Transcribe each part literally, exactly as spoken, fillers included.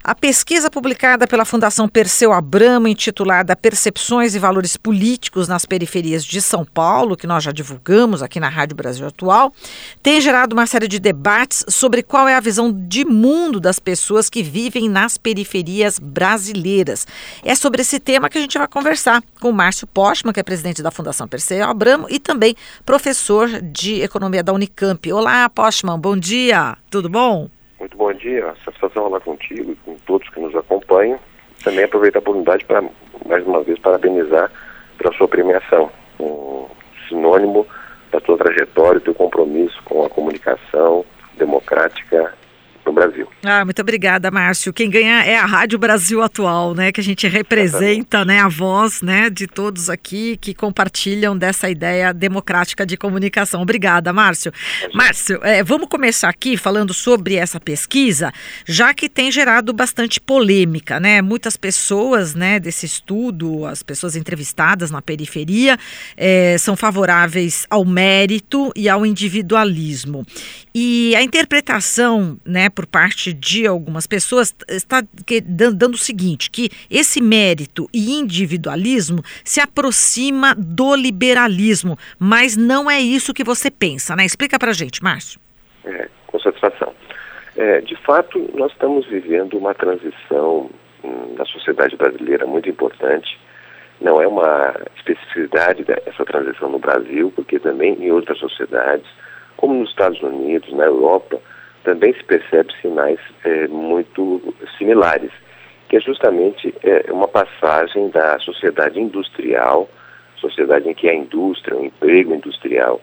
A pesquisa publicada pela Fundação Perseu Abramo, intitulada Percepções e Valores Políticos nas Periferias de São Paulo, que nós já divulgamos aqui na Rádio Brasil Atual, tem gerado uma série de debates sobre qual é a visão de mundo das pessoas que vivem nas periferias brasileiras. É sobre esse tema que a gente vai conversar com o Márcio Postman, que é presidente da Fundação Perseu Abramo e também professor de Economia da Unicamp. Olá, Postman, bom dia, tudo bom? Muito bom dia, satisfação falar contigo e com todos que nos acompanham. Também aproveitar a oportunidade para, mais uma vez, parabenizar pela sua premiação, um sinônimo da tua trajetória, do teu compromisso com a comunicação democrática no Brasil. Ah, muito obrigada, Márcio. Quem ganha é a Rádio Brasil Atual, né? Que a gente representa, né, a voz, né, de todos aqui que compartilham dessa ideia democrática de comunicação. Obrigada, Márcio. Márcio, é, vamos começar aqui falando sobre essa pesquisa, já que tem gerado bastante polêmica, né? Muitas pessoas, né, desse estudo, as pessoas entrevistadas na periferia, é, são favoráveis ao mérito e ao individualismo. E a interpretação, né, por parte de algumas pessoas está dando o seguinte, que esse mérito e individualismo se aproxima do liberalismo, mas não é isso que você pensa, né? Explica pra gente, Márcio. É, com satisfação. É, de fato, nós estamos vivendo uma transição hum, na sociedade brasileira muito importante. Não é uma especificidade dessa transição no Brasil, porque também em outras sociedades, como nos Estados Unidos, na Europa, também se percebe sinais é, muito similares, que é justamente é, uma passagem da sociedade industrial, sociedade em que a indústria, o emprego industrial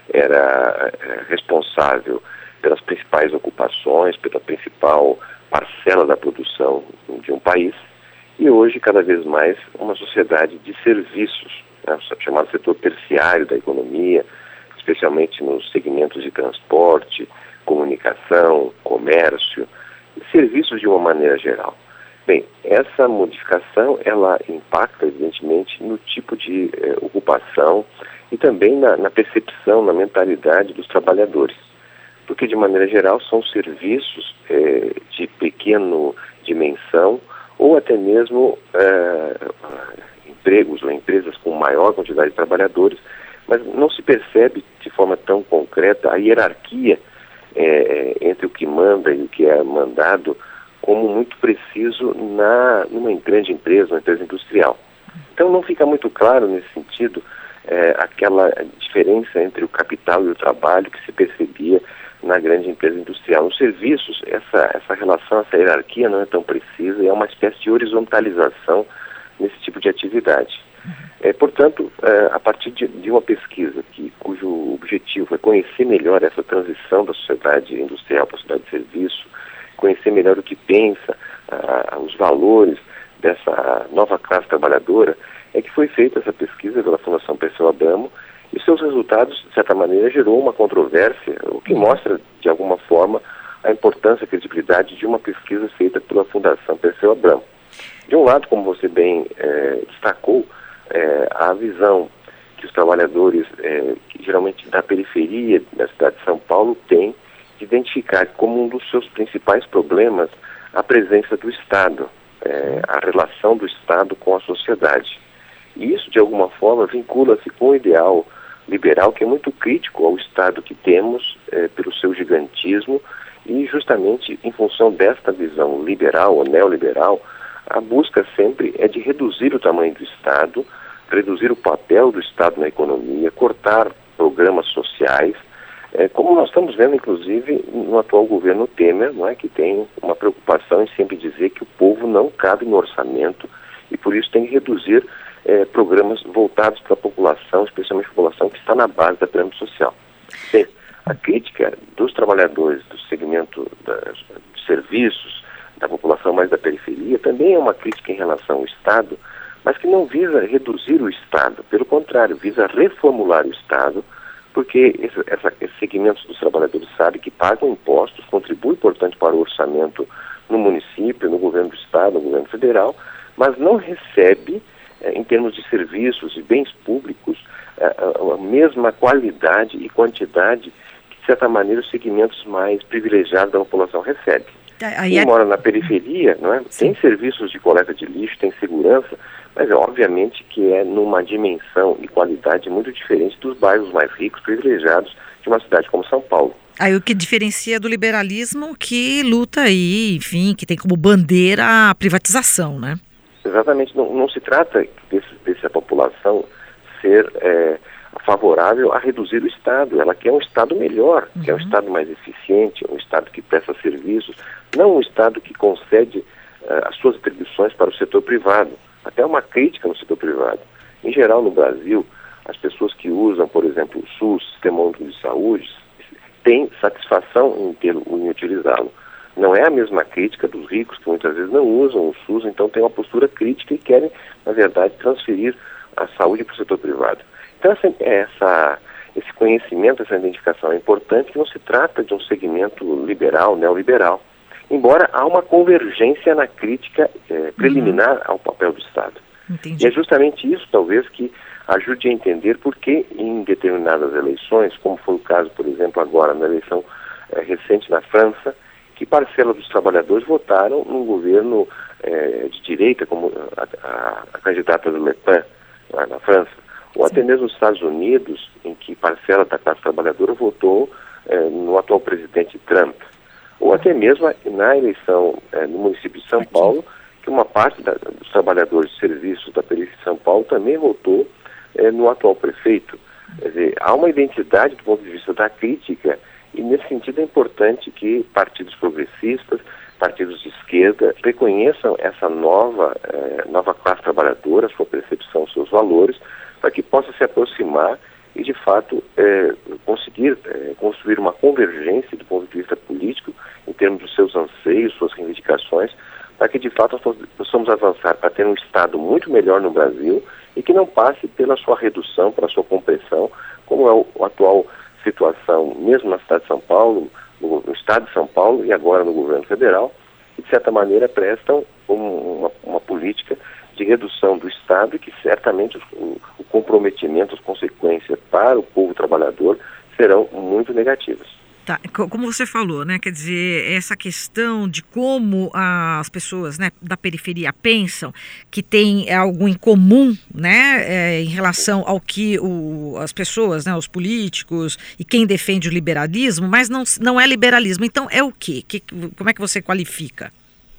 era é, responsável pelas principais ocupações, pela principal parcela da produção de um país, e hoje, cada vez mais, uma sociedade de serviços, né, chamado setor terciário da economia, especialmente nos segmentos de transporte, comunicação, comércio e serviços de uma maneira geral. Bem, essa modificação, ela impacta, evidentemente, no tipo de eh, ocupação e também na, na percepção, na mentalidade dos trabalhadores. Porque, de maneira geral, são serviços eh, de pequena dimensão ou até mesmo eh, empregos ou empresas com maior quantidade de trabalhadores, mas não se percebe de forma tão concreta a hierarquia é, entre o que manda e o que é mandado como muito preciso na, numa grande empresa, uma empresa industrial. Então não fica muito claro nesse sentido é, aquela diferença entre o capital e o trabalho que se percebia na grande empresa industrial. Nos serviços, essa, essa relação, essa hierarquia não é tão precisa e é uma espécie de horizontalização nesse tipo de atividade. É, portanto, é, a partir de, de uma pesquisa que, cujo objetivo é conhecer melhor essa transição da sociedade industrial para a sociedade de serviço, conhecer melhor o que pensa, a, os valores dessa nova classe trabalhadora, é que foi feita essa pesquisa pela Fundação Perseu Abramo e seus resultados, de certa maneira, gerou uma controvérsia, o que mostra, de alguma forma, a importância e a credibilidade de uma pesquisa feita pela Fundação Perseu Abramo. De um lado, como você bem é, destacou, É, a visão que os trabalhadores, é, que geralmente da periferia da cidade de São Paulo, têm de identificar como um dos seus principais problemas a presença do Estado, é, a relação do Estado com a sociedade. E isso, de alguma forma, vincula-se com o ideal liberal, que é muito crítico ao Estado que temos, é, pelo seu gigantismo, e justamente em função desta visão liberal ou neoliberal, a busca sempre é de reduzir o tamanho do Estado, reduzir o papel do Estado na economia, cortar programas sociais, é, como nós estamos vendo, inclusive, no atual governo Temer, não é, que tem uma preocupação em sempre dizer que o povo não cabe no orçamento e, por isso, tem que reduzir é, programas voltados para a população, especialmente a população que está na base da pirâmide social. Bem, a crítica dos trabalhadores do segmento da, de serviços, da população mais da periferia, também é uma crítica em relação ao Estado, mas que não visa reduzir o Estado, pelo contrário, visa reformular o Estado, porque esse, essa, esses segmentos dos trabalhadores sabem que pagam impostos, contribuem, portanto, para o orçamento no município, no governo do Estado, no governo federal, mas não recebe, eh, em termos de serviços e bens públicos, eh, a, a mesma qualidade e quantidade que, de certa maneira, os segmentos mais privilegiados da população recebem. Aí Quem é... mora na periferia, não é? Tem serviços de coleta de lixo, tem segurança, mas é obviamente que é numa dimensão e qualidade muito diferente dos bairros mais ricos, privilegiados de uma cidade como São Paulo. Aí o que diferencia do liberalismo que luta aí, enfim, que tem como bandeira a privatização, né? Exatamente, não, não se trata desse, dessa população ser é, favorável a reduzir o Estado, ela quer um Estado melhor, uhum. quer um Estado mais eficiente, um Estado que presta serviços, não um Estado que concede uh, as suas atribuições para o setor privado, até uma crítica no setor privado. Em geral, no Brasil, as pessoas que usam, por exemplo, o SUS, Sistema Único de Saúde, têm satisfação em, ter, em utilizá-lo. Não é a mesma crítica dos ricos, que muitas vezes não usam o SUS, então têm uma postura crítica e querem, na verdade, transferir a saúde para o setor privado. Então, essa, essa, esse conhecimento, essa identificação é importante, que não se trata de um segmento liberal, neoliberal, embora há uma convergência na crítica eh, preliminar uhum. ao papel do Estado. Entendi. E é justamente isso, talvez, que ajude a entender por que em determinadas eleições, como foi o caso, por exemplo, agora na eleição eh, recente na França, que parcela dos trabalhadores votaram num governo eh, de direita, como a, a, a candidata do Le Pen, lá na França, ou Sim. até mesmo nos Estados Unidos, em que parcela da classe trabalhadora votou eh, no atual presidente Trump, ou até mesmo na eleição eh, no município de São Aqui. Paulo, que uma parte da, dos trabalhadores de serviços da periferia de São Paulo também votou eh, no atual prefeito. Quer dizer, há uma identidade do ponto de vista da crítica, e nesse sentido é importante que partidos progressistas, partidos de esquerda, reconheçam essa nova, eh, nova classe trabalhadora, sua percepção, seus valores, para que possa se aproximar e, de fato, eh, conseguir eh, construir uma convergência do ponto de vista político, em termos dos seus anseios, suas reivindicações, para que, de fato, nós possamos avançar para ter um Estado muito melhor no Brasil e que não passe pela sua redução, pela sua compressão, como é o, o atual situação, mesmo na cidade de São Paulo, no, no estado de São Paulo e agora no governo federal, que de certa maneira prestam um, uma, uma política de redução do Estado e que certamente o, o comprometimento, as consequências para o povo trabalhador serão muito negativas. Tá, como você falou, né? Quer dizer, essa questão de como as pessoas, né, da periferia pensam que tem algo em comum, né, é, em relação ao que o, as pessoas, né, os políticos e quem defende o liberalismo, mas não, não é liberalismo. Então é o quê? Que, como é que você qualifica?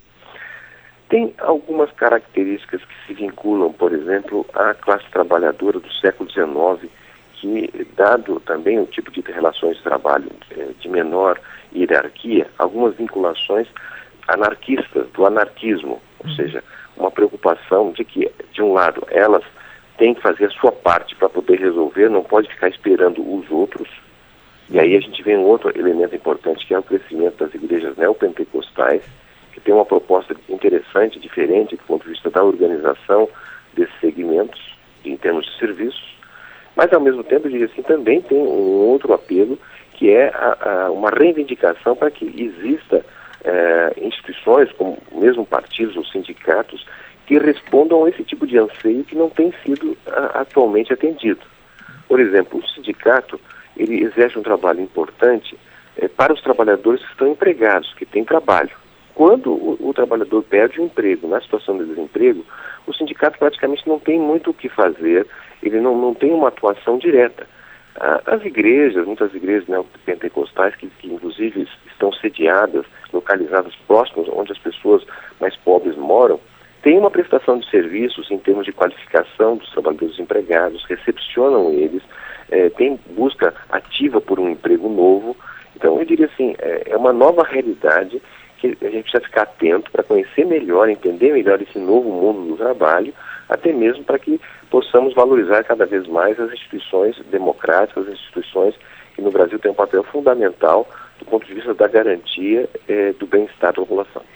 Tem algumas características que se vinculam, por exemplo, à classe trabalhadora do século dezenove, que, dado também o tipo de relações de trabalho de menor hierarquia, algumas vinculações anarquistas, do anarquismo, ou seja, uma preocupação de que, de um lado, elas têm que fazer a sua parte para poder resolver, não pode ficar esperando os outros, e aí a gente vê um outro elemento importante, que é o crescimento das igrejas neopentecostais, que tem uma proposta interessante, diferente do ponto de vista da organização desses segmentos, em termos de serviços. Mas, ao mesmo tempo, eu diria assim, também tem um outro apelo, que é a, a, uma reivindicação para que exista é, instituições, como mesmo partidos ou sindicatos, que respondam a esse tipo de anseio que não tem sido a, atualmente atendido. Por exemplo, o sindicato, ele exerce um trabalho importante é, para os trabalhadores que estão empregados, que têm trabalho. Quando o, o trabalhador perde o emprego, na situação de desemprego, o sindicato praticamente não tem muito o que fazer, ele não, não tem uma atuação direta. Ah, as igrejas, muitas igrejas neopentecostais, que, que inclusive estão sediadas, localizadas próximas, onde as pessoas mais pobres moram, têm uma prestação de serviços em termos de qualificação dos trabalhadores empregados, recepcionam eles, eh, tem busca ativa por um emprego novo. Então, eu diria assim, é, é uma nova realidade que a gente precisa ficar atento para conhecer melhor, entender melhor esse novo mundo do trabalho, até mesmo para que possamos valorizar cada vez mais as instituições democráticas, as instituições que no Brasil têm um papel fundamental do ponto de vista da garantia eh, do bem-estar da população.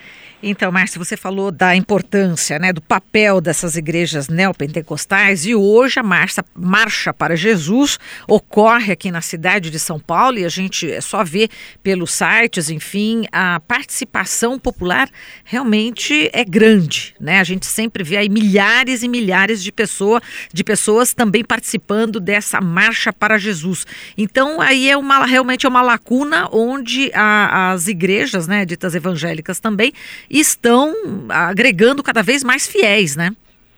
Então, Márcio, você falou da importância, né, do papel dessas igrejas neopentecostais e hoje a Marcha, Marcha para Jesus ocorre aqui na cidade de São Paulo e a gente é só vê pelos sites, enfim, a participação popular realmente é grande, né? A gente sempre vê aí milhares e milhares de, pessoa, de pessoas também participando dessa Marcha para Jesus. Então, aí é uma, realmente é uma lacuna onde a, as igrejas, né, ditas evangélicas também, estão agregando cada vez mais fiéis, né?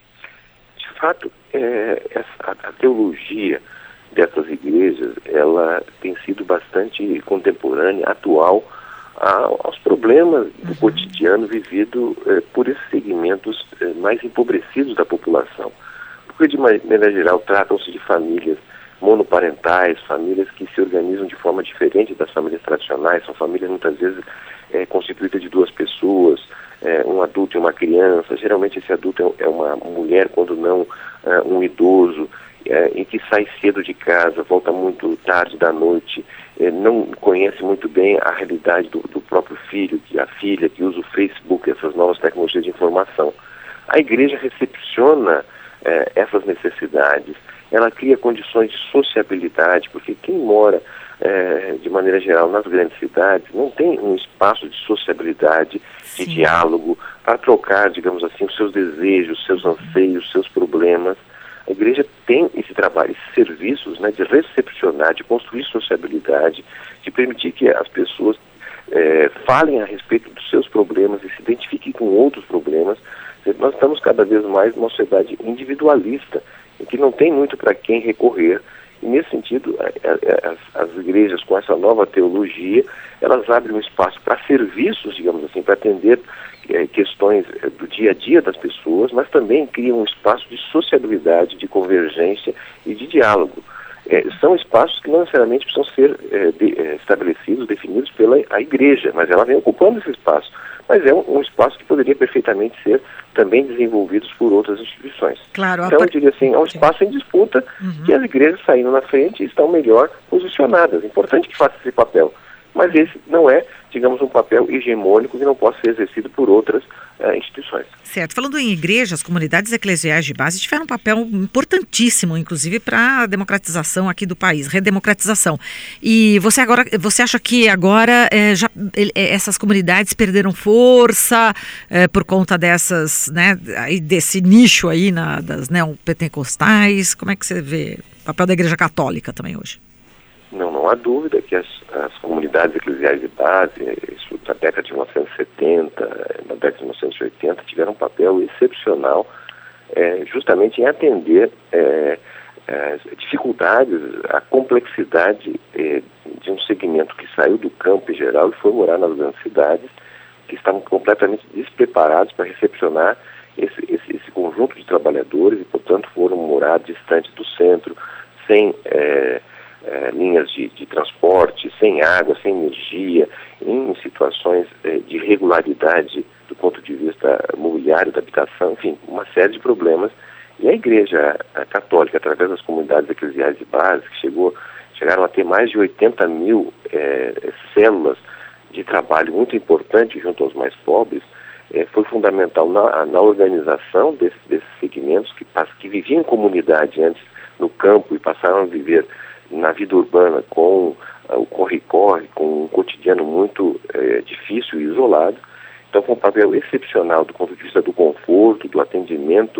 De fato, é, essa, a teologia dessas igrejas, ela tem sido bastante contemporânea, atual, a, aos problemas do uhum. cotidiano vivido é, por esses segmentos é, mais empobrecidos da população. Porque, de maneira geral, tratam-se de famílias monoparentais, famílias que se organizam de forma diferente das famílias tradicionais, são famílias muitas vezes é, constituídas de duas pessoas, é, um adulto e uma criança. Geralmente esse adulto é uma mulher, quando não é, um idoso, é, e que sai cedo de casa, volta muito tarde da noite, é, não conhece muito bem a realidade do, do próprio filho, que a filha que usa o Facebook, essas novas tecnologias de informação. A igreja recepciona é, essas necessidades. Ela cria condições de sociabilidade, porque quem mora, é, de maneira geral, nas grandes cidades, não tem um espaço de sociabilidade, de Sim. diálogo, para trocar, digamos assim, os seus desejos, os seus anseios, os seus problemas. A igreja tem esse trabalho, esses serviços, né, de recepcionar, de construir sociabilidade, de permitir que as pessoas é, falem a respeito dos seus problemas e se identifiquem com outros problemas. Nós estamos cada vez mais numa sociedade individualista, em que não tem muito para quem recorrer, e nesse sentido as, as igrejas com essa nova teologia, elas abrem um espaço para serviços, digamos assim, para atender é, questões do dia a dia das pessoas, mas também criam um espaço de sociabilidade, de convergência e de diálogo. É, são espaços que não necessariamente precisam ser é, de, é, estabelecidos, definidos pela a igreja, mas ela vem ocupando esse espaço. Mas é um, um espaço que poderia perfeitamente ser também desenvolvido por outras instituições. Claro, então, eu diria assim, é um espaço em disputa uhum. que as igrejas saindo na frente estão melhor posicionadas. É importante que faça esse papel. Mas esse não é, digamos, um papel hegemônico que não possa ser exercido por outras uh, instituições. Certo. Falando em igrejas, comunidades eclesiais de base tiveram um papel importantíssimo, inclusive, para a democratização aqui do país, redemocratização. E você agora, você acha que agora é, já, é, essas comunidades perderam força é, por conta dessas, né, aí desse nicho aí na, das neopentecostais? Como é que você vê o papel da Igreja Católica também hoje? Não, não há dúvida que as, as comunidades eclesiais de base, isso na década de mil novecentos e setenta, na década de mil novecentos e oitenta, tiveram um papel excepcional é, justamente em atender é, as dificuldades, a complexidade é, de um segmento que saiu do campo em geral e foi morar nas grandes cidades, que estavam completamente despreparados para recepcionar esse, esse, esse conjunto de trabalhadores e, portanto, foram morar distante do centro, sem... É, É, linhas de, de transporte, sem água, sem energia, em situações é, de irregularidade do ponto de vista mobiliário, da habitação, enfim, uma série de problemas. E a Igreja a Católica, através das comunidades eclesiais de base, que chegou, chegaram a ter mais de oitenta mil é, células de trabalho muito importante junto aos mais pobres, é, foi fundamental na, na organização desse, desses segmentos que, que viviam em comunidade antes no campo e passaram a viver na vida urbana com uh, o corre-corre, com um cotidiano muito uh, difícil e isolado. Então, com um papel excepcional do ponto de vista do conforto, do atendimento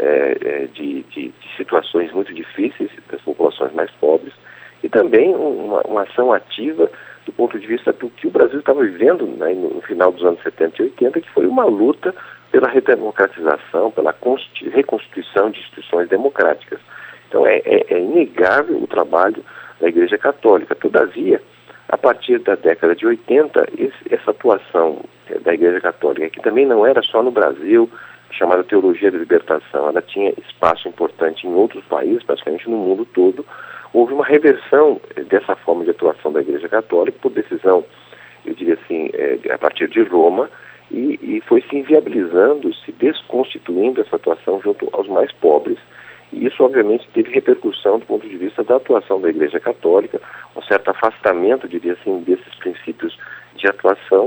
uh, de, de, de situações muito difíceis das populações mais pobres, e também uma, uma ação ativa do ponto de vista do que o Brasil estava vivendo, né, no final dos anos setenta e oitenta, que foi uma luta pela redemocratização, pela reconstituição de instituições democráticas. Então, é, é, é inegável o trabalho da Igreja Católica. Todavia, a partir da década de oitenta, esse, essa atuação da Igreja Católica, que também não era só no Brasil, chamada Teologia da Libertação, ela tinha espaço importante em outros países, praticamente no mundo todo, houve uma reversão dessa forma de atuação da Igreja Católica por decisão, eu diria assim, é, a partir de Roma, e, e foi se inviabilizando, se desconstituindo essa atuação junto aos mais pobres. E isso, obviamente, teve repercussão do ponto de vista da atuação da Igreja Católica, um certo afastamento, diria assim, desses princípios de atuação,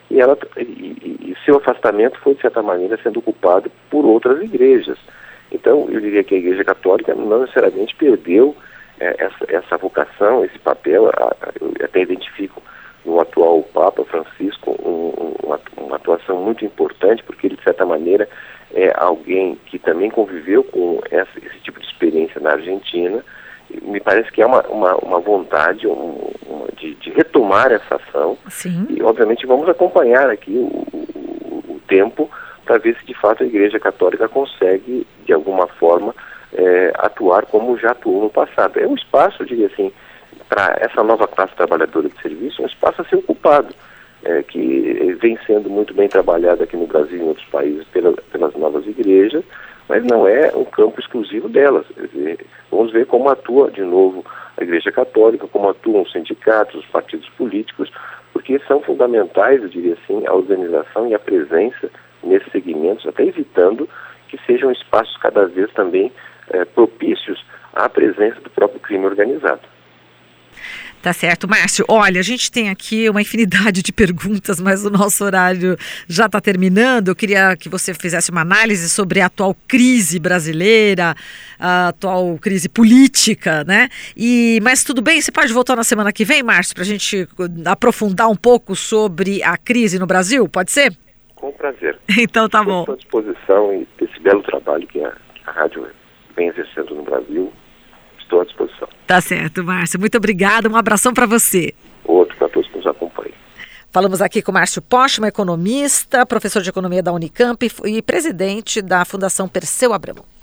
e, ela, e, e seu afastamento foi, de certa maneira, sendo ocupado por outras igrejas. Então, eu diria que a Igreja Católica não necessariamente perdeu é, essa, essa vocação, esse papel. A, eu até identifico no atual Papa Francisco um, uma, uma atuação muito importante, porque ele, de certa maneira, é alguém que também conviveu com essa, esse tipo de experiência na Argentina. Me parece que é uma, uma, uma vontade um, uma, de, de retomar essa ação. Sim. E, obviamente, vamos acompanhar aqui o, o, o tempo para ver se, de fato, a Igreja Católica consegue, de alguma forma, é, atuar como já atuou no passado. É um espaço, eu diria assim, para essa nova classe trabalhadora de serviço, um espaço a ser ocupado, é, que vem sendo muito bem trabalhado aqui no Brasil e em outros países pela, pelas novas igrejas, mas não é um campo exclusivo delas. Quer dizer, vamos ver como atua, de novo, a Igreja Católica, como atuam os sindicatos, os partidos políticos, porque são fundamentais, eu diria assim, a organização e a presença nesses segmentos, até evitando que sejam espaços cada vez também é, propícios à presença do próprio crime organizado. Tá certo, Márcio. Olha, a gente tem aqui uma infinidade de perguntas, mas o nosso horário já está terminando. Eu queria que você fizesse uma análise sobre a atual crise brasileira, a atual crise política, né? E, mas tudo bem, você pode voltar na semana que vem, Márcio, para a gente aprofundar um pouco sobre a crise no Brasil? Pode ser? Com prazer. Então tá bom. Estou à disposição e desse belo trabalho que a, a rádio vem exercendo no Brasil. Estou à disposição. Tá certo, Márcio. Muito obrigada. Um abração para você. Outro para todos que nos acompanham. Falamos aqui com o Márcio Postman, economista, professor de economia da Unicamp e presidente da Fundação Perseu Abramo.